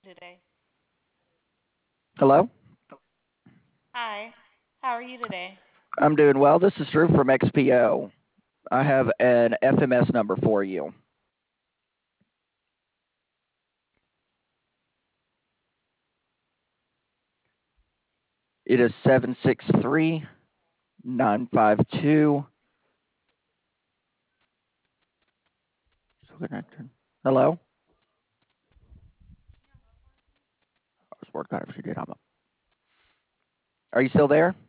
today. Hello? Hi, how are you today? I'm doing well. This is Drew from XPO. I have an FMS number for you. It is 763-952. So connected. Hello? I swear to God, if she did, I'm up. Are you still there?